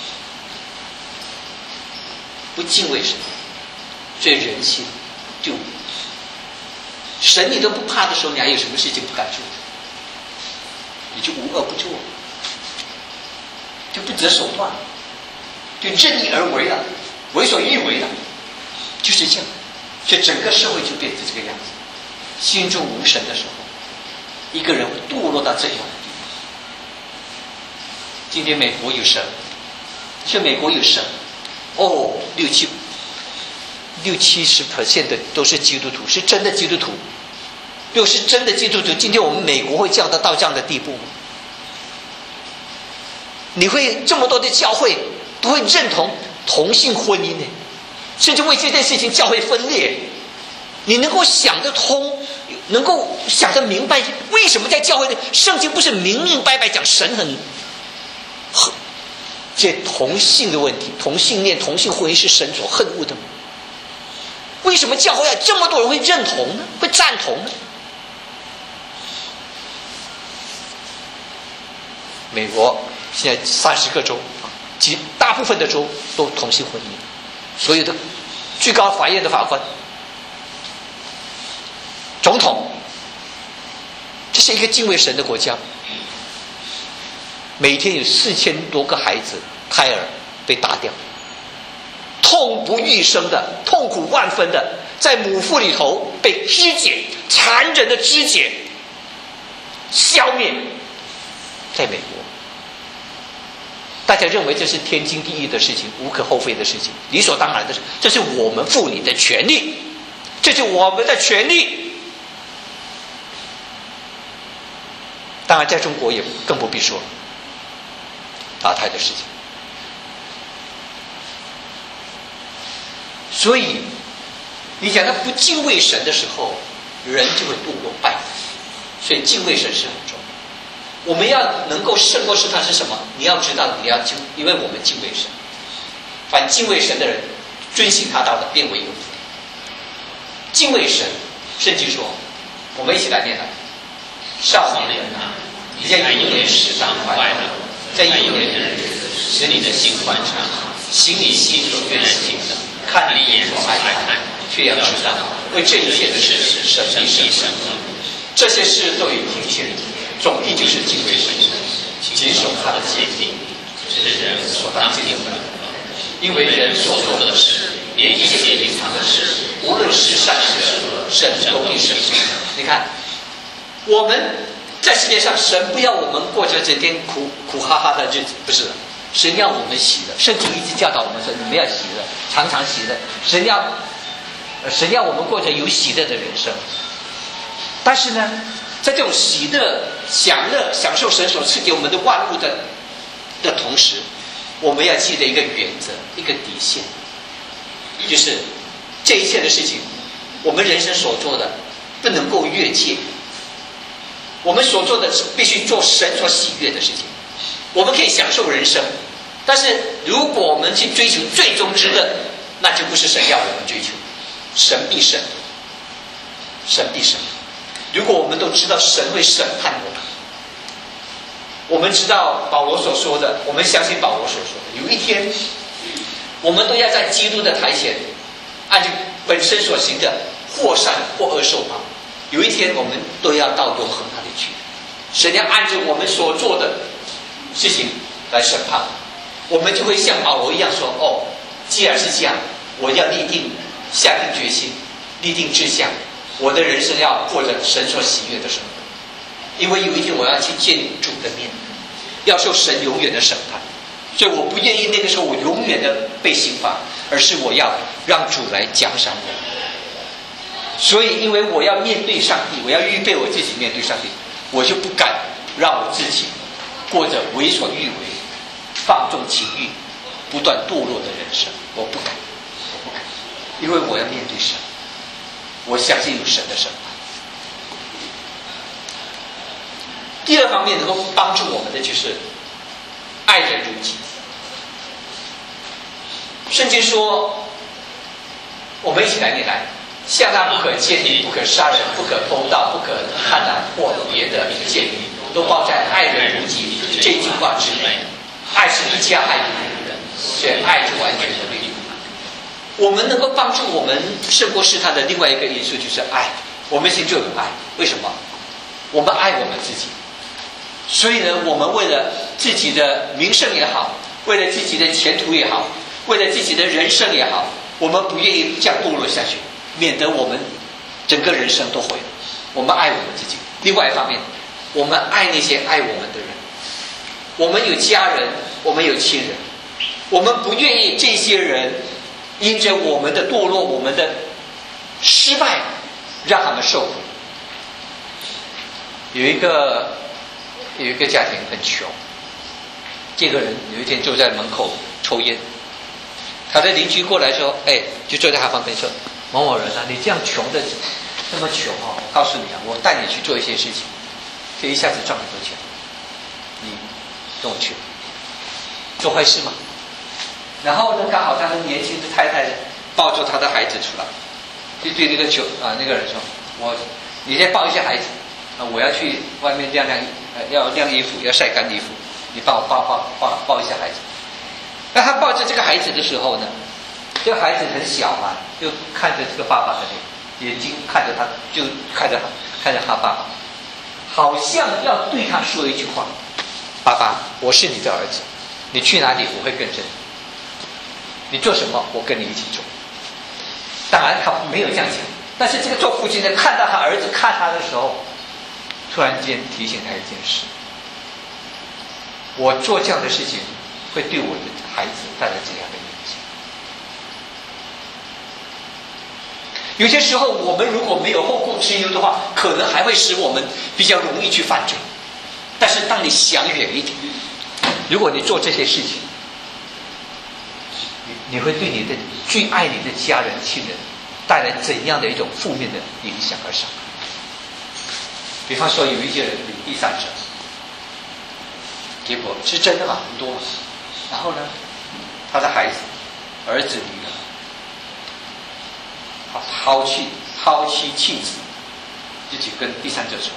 不敬畏神，所以人心就神你都不怕的时候，你还有什么事情不敢做？你就无恶不作，就不择手段，就任意而为了，为所欲为了，就是这样。所以整个社会就变成这个样子。心中无神的时候，一个人会堕落到这样的地步。今天美国有神，是美国有神，哦，六七六七十 percent 的都是基督徒，是真的基督徒。如果是真的基督徒，今天我们美国会降得到这样的地步吗？你会这么多的教会都会认同同性婚姻呢？甚至为这件事情教会分裂，你能够想得通，能够想得明白，为什么在教会里圣经不是明明白白讲神很很这同性的问题，同性恋同性婚姻是神所恨恶的吗？为什么教会这么多人会认同呢？会赞同呢？美国现在三十个州，几大部分的州都同性婚姻，所有的最高法院的法官、总统，这是一个敬畏神的国家。每天有四千多个孩子胎儿被打掉，痛不欲生的，痛苦万分的，在母腹里头被肢解，残忍的肢解，消灭。在美国，大家认为这是天经地义的事情，无可厚非的事情，理所当然的事，这是我们妇女的权利，这是我们的权利。当然在中国也更不必说打胎的事情。所以你讲他不敬畏神的时候，人就会堕落败坏，所以敬畏神是很重要。我们要能够胜过试探是什么？你要知道你要敬，因为我们敬畏神，凡敬畏神的人，遵行他道的，变为有福。敬畏神，圣经说，我们一起来念来。少年人啊，你在幼年时当快乐，在幼年的日子使你的心欢畅，行你心所愿行的，看你眼所爱看，却要知道，为这一切的事，神必审判。这些事都已听见，总意就是敬畏神，谨守他的诫命，是人所当尽的。因为人所做的事，连一切隐藏的事，无论是善是恶，神都必审判。你看，我们在世界上，神不要我们过着整天苦苦哈哈的日子，不是的，神要我们喜乐。圣经一直教导我们说，你们要喜乐，常常喜乐。神要，神要我们过着有喜乐的人生。但是呢，在这种喜乐、享乐、享受神所赐给我们的万物的的同时，我们要记得一个原则，一个底线，就是这一切的事情，我们人生所做的不能够越界。我们所做的必须做神所喜悦的事情。我们可以享受人生，但是如果我们去追求最终之乐，那就不是神要我们追求。神必审，神必审。如果我们都知道神会审判我们，我们知道保罗所说的，我们相信保罗所说的，有一天我们都要在基督的台前，按照本身所行的，或善或恶受报。有一天我们都要到永恒那里去，神要按照我们所做的事情来审判，我们就会像保罗一样说，哦，既然是这样，我要立定下定决心，立定志向，我的人生要过着神所喜悦的生活。因为有一天我要去见主的面，要受神永远的审判，所以我不愿意那个时候我永远的被刑罚，而是我要让主来奖赏我。所以因为我要面对上帝，我要预备我自己面对上帝，我就不敢让我自己过着为所欲为， 放纵情欲、不断堕落的人生，我不敢，我不敢，因为我要面对神，我相信有神的审判。第二方面能够帮助我们的就是爱人如己。圣经说，我们一起来念来，向那不可奸淫、不可杀人、不可偷盗、不可贪婪或别的诫命，都包在爱人如己这句话之内。爱是一加爱别人，所以爱是完全的对立。我们能够帮助我们胜过试探的另外一个因素就是爱，我们心就有爱。为什么？我们爱我们自己，所以呢，我们为了自己的名声也好，为了自己的前途也好，为了自己的人生也好，我们不愿意这样堕落下去，免得我们整个人生都毁了。我们爱我们自己。另外一方面，我们爱那些爱我们的人。我们有家人，我们有亲人，我们不愿意这些人因着我们的堕落、我们的失败，让他们受苦。有一个有一个家庭很穷，这个人有一天坐在门口抽烟，他的邻居过来说：“哎，就坐在他旁边说，某某人啊，你这样穷的这么穷哦，我告诉你啊，我带你去做一些事情，就一下子赚很多钱，你跟我去做坏事嘛。”然后呢，刚好他的年轻的太太呢抱着他的孩子出来，就对那个穷啊那个人说：“我，你先抱一下孩子，啊，我要去外面晾晾，呃，要晾衣服，要晒干衣服，你帮我抱抱抱抱一下孩子。”那他抱着这个孩子的时候呢，这个孩子很小嘛，就看着这个爸爸的脸，眼睛看着他，就看着他，看着他爸爸，好像要对他说一句话：“爸爸，我是你的儿子，你去哪里我会跟着你，你做什么我跟你一起做。”当然他没有这样讲，但是这个做父亲的看到他儿子看他的时候，突然间提醒他一件事：我做这样的事情会对我的孩子带来怎样的影响？有些时候我们如果没有后顾之忧的话，可能还会使我们比较容易去犯罪。但是当你想远一点，如果你做这些事情，你会对你的最爱你的家人亲人带来怎样的一种负面的影响而伤害？比方说有一些人有第三者，结果是真的嘛，很多嘛，然后呢，他的孩子儿子女儿他抛弃抛妻弃子，自己跟第三者走，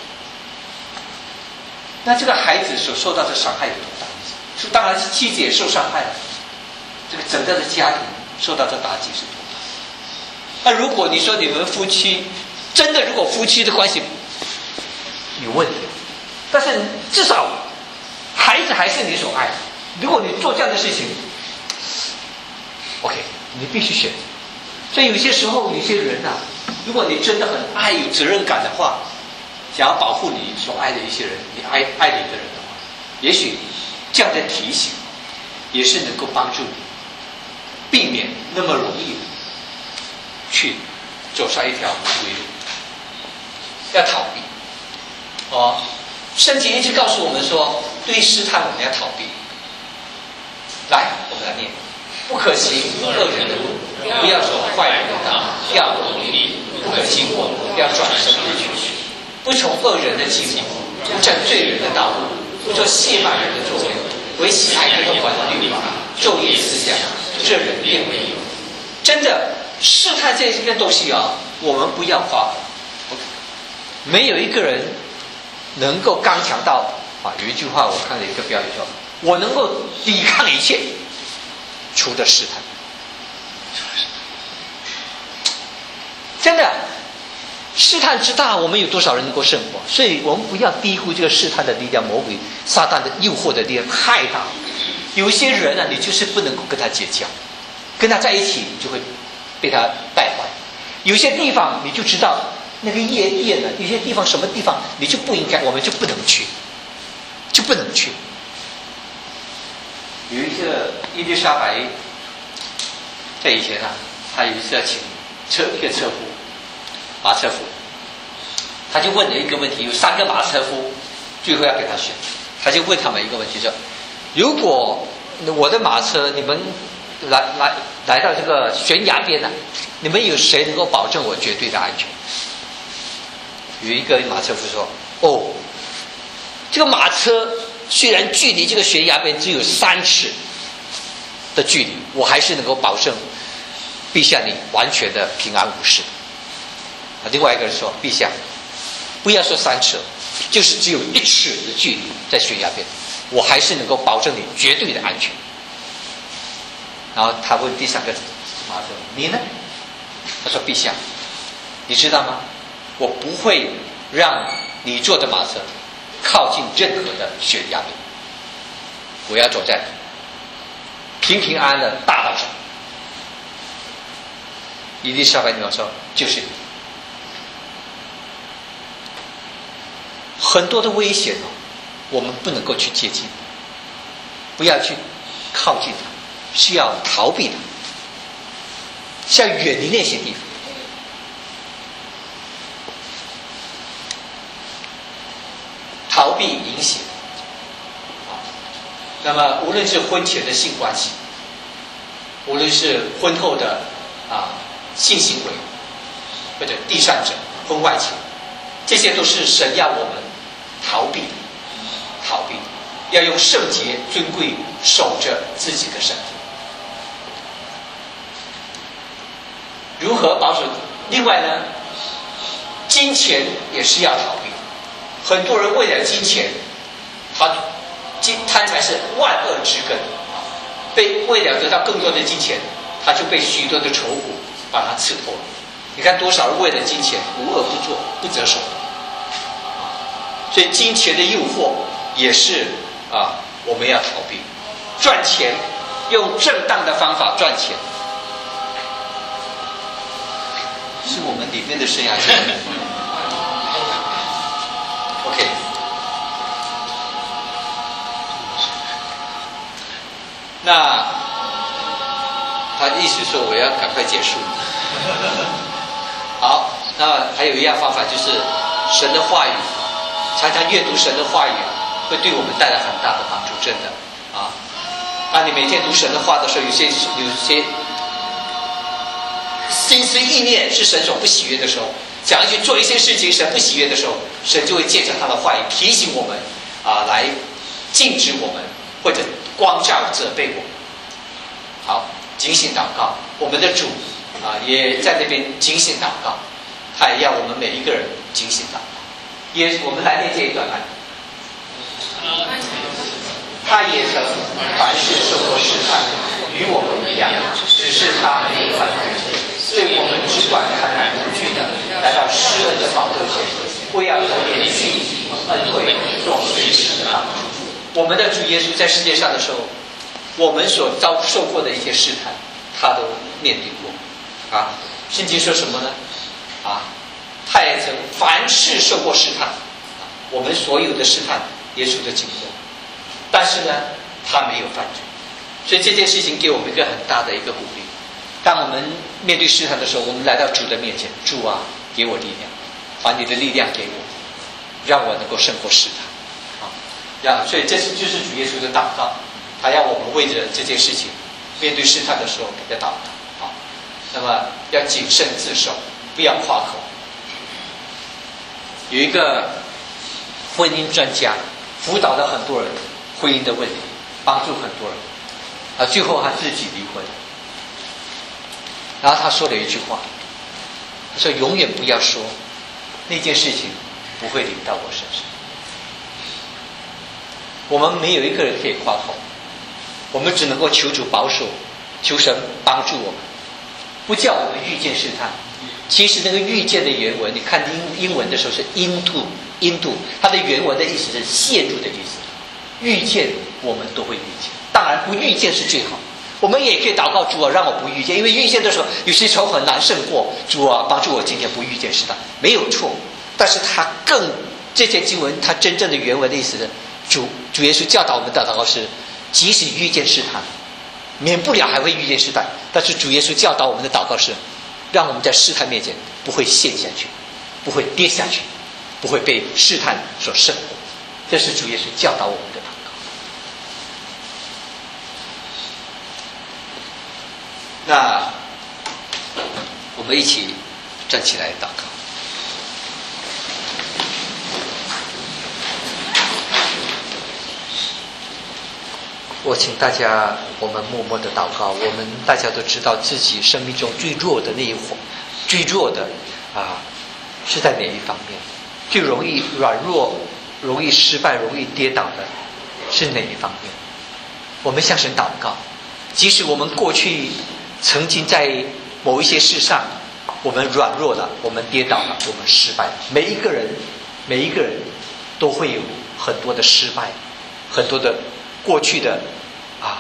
那这个孩子所受到的伤害有多大？是当然是妻子也受伤害了，这个整个的家庭受到的打击是多大？那如果你说你们夫妻真的，如果夫妻的关系有问题，但是至少孩子还是你所爱的，如果你做这样的事情 OK， 你必须选择。所以有些时候有些人啊，如果你真的很爱有责任感的话，想要保护你所爱的一些人，你爱爱你的人的话，也许这样的提醒也是能够帮助你避免那么容易去走上一条不归路，要逃避。哦，圣经一直告诉我们说，对于试探我们要逃避。来，我们来念：不可行恶人的路，不要走坏人的道，要努力，不可经过，要转身而去，不从恶人的计谋，不占罪人的道路，不做亵慢人的作为，唯喜爱耶和华的律法，昼夜思想，这人便为有。真的，试探这些东西啊，我们不要夸。没有一个人能够刚强到啊！有一句话我看了一个标语说：“我能够抵抗一切，除了试探。”真的，试探之大，我们有多少人能够胜过？所以我们不要低估这个试探的力量，魔鬼撒旦的诱惑的力量太大。有些人啊，你就是不能够跟他结交，跟他在一起，你就会被他带坏。有些地方你就知道。那个夜店呢？有些地方什么地方你就不应该，我们就不能去，就不能去。有一个伊丽莎白，在以前啊，他有一次要请车一个车夫，马车夫，他就问了一个问题，有三个马车夫，最后要给他选，他就问他们一个问题说：如果我的马车，你们来来来到这个悬崖边了、啊，你们有谁能够保证我绝对的安全？有一个马车夫说：“哦，这个马车虽然距离这个悬崖边只有三尺的距离，我还是能够保证陛下你完全的平安无事。”啊，另外一个人说：“陛下，不要说三尺，就是只有一尺的距离在悬崖边，我还是能够保证你绝对的安全。”然后他问第三个马车：“你呢？”他说：“陛下，你知道吗？我不会让你坐的马车靠近任何的悬崖边，我要走在平平安安的大道上。”伊丽莎白女王说：“就是你。”很多的危险哦，我们不能够去接近，不要去靠近它，是要逃避它，是要远离那些地方。逃避影响。那么无论是婚前的性关系，无论是婚后的啊性行为，或者第三者婚外情，这些都是神要我们逃避的，逃避的，要用圣洁尊贵守着自己的身体。如何保守？另外呢，金钱也是要逃避的。很多人为了金钱，他金贪财是万恶之根，被为了得到更多的金钱，他就被许多的仇虎把他刺破了。你看多少人为了金钱无恶不作，不择手段。所以金钱的诱惑也是啊，我们要逃避。赚钱用正当的方法赚钱，是我们里面的生涯经验。OK， 那他意思说我要赶快结束。好，那还有一样方法就是神的话语，常常阅读神的话语，会对我们带来很大的帮助，真的啊。当你每天读神的话的时候，有些有些心思意念是神所不喜悦的时候，想要去做一些事情神不喜悦的时候，神就会借着他的话语提醒我们啊，来禁止我们，或者光照责备我们。好，警醒祷告，我们的主啊也在那边警醒祷告，他也要我们每一个人警醒祷告。也我们来念这一段来。他也曾凡事受过试探，与我们一样，只是他没有犯罪。所以我们只管坦然无惧的来到施恩的宝座前，不要求连续恩惠做随时的帮助。我们的主耶稣在世界上的时候，我们所遭受过的一些试探，他都面对过。啊，圣经说什么呢？啊，他也曾凡事受过试探。我们所有的试探，耶稣都经过，但是呢，他没有犯罪。所以这件事情给我们一个很大的一个鼓励。当我们面对试探的时候，我们来到主的面前，主啊，给我力量，把你的力量给我，让我能够胜过试探。啊，让所以这是就是主耶稣的祷告，他要我们为着这件事情，面对试探的时候给他祷告。好，那么要谨慎自守，不要夸口。有一个婚姻专家辅导了很多人婚姻的问题，帮助很多人，啊，最后他自己离婚。然后他说了一句话，他说：“永远不要说那件事情不会临到我身上。”我们没有一个人可以夸口，我们只能够求主保守，求神帮助我们，不叫我们遇见试探。其实那个遇见的原文，你看英英文的时候是 into，into， 它的原文的意思是陷入的意思。遇见我们都会遇见，当然不遇见是最好。我们也可以祷告主啊，让我不遇见，因为遇见的时候有些仇很难胜过。主啊，帮助我今天不遇见试探，没有错。但是他更这些经文，它真正的原文的意思是，主主耶稣教导我们的祷告是，即使遇见试探，免不了还会遇见试探，但是主耶稣教导我们的祷告是，让我们在试探面前不会陷下去，不会跌下去，不会被试探所胜过。这是主耶稣教导我们的祷告。 那我们一起站起来祷告。我请大家，我们默默的祷告。我们大家都知道自己生命中最弱的那一环，最弱的啊，是在哪一方面？最容易软弱、容易失败、容易跌倒的是哪一方面？我们向神祷告，即使我们过去曾经在某一些事上，我们软弱了，我们跌倒了，我们失败了。每一个人，每一个人都会有很多的失败，很多的过去的啊，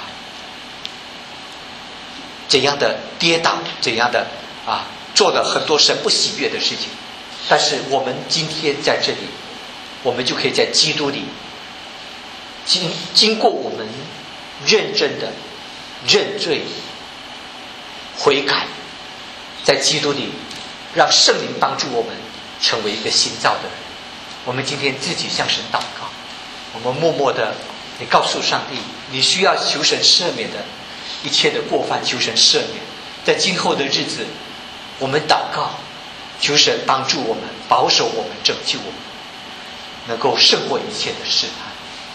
怎样的跌倒，怎样的啊，做了很多神不喜悦的事情。但是我们今天在这里，我们就可以在基督里，经经过我们认真的认罪悔改，在基督里让圣灵帮助我们成为一个新造的人。我们今天自己向神祷告，我们默默的你告诉上帝，你需要求神赦免的一切的过犯，求神赦免。在今后的日子，我们祷告，求神帮助我们，保守我们，拯救我们，能够胜过一切的试探。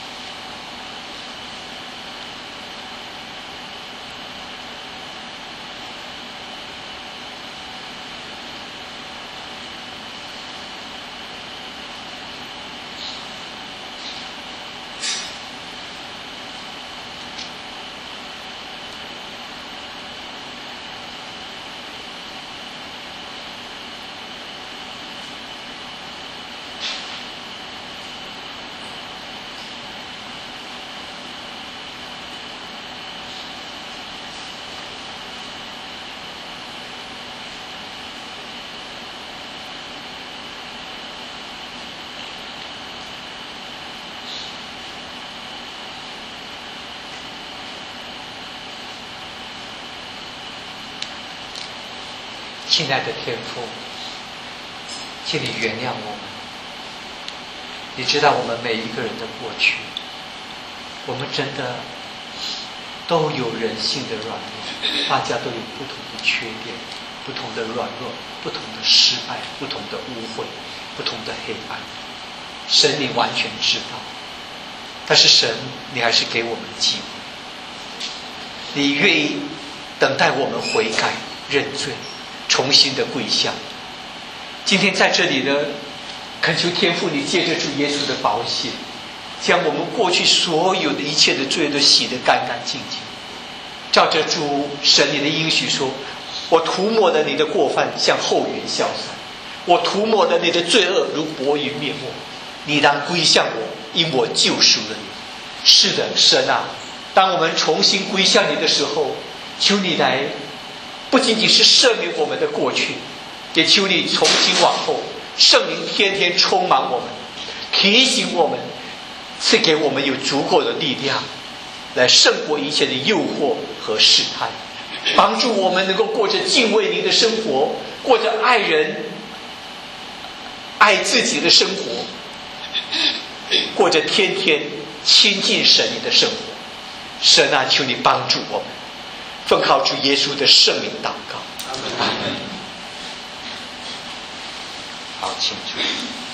亲爱的天父，请你原谅我们。你知道我们每一个人的过去，我们真的都有人性的软弱，大家都有不同的缺点，不同的软弱，不同的失败，不同的污秽，不同的黑暗。神你完全知道，但是神你还是给我们机会，你愿意等待我们悔改认罪，重新的归向。今天在这里呢，恳求天父你借着主耶稣的宝血，将我们过去所有的一切的罪都洗得干干净净。照着主神你的应许说，我涂抹了你的过犯像后云消散，我涂抹了你的罪恶如薄云灭没，你当归向我，因我救赎了你。是的，神啊，当我们重新归向你的时候，求你来不仅仅是赦免我们的过去，也求你从今往后圣灵天天充满我们，提醒我们，赐给我们有足够的力量来胜过一切的诱惑和试探，帮助我们能够过着敬畏你的生活，过着爱人爱自己的生活，过着天天亲近神你的生活。神啊，求你帮助我们，奉靠主耶稣的圣名祷告。阿门。好，请坐。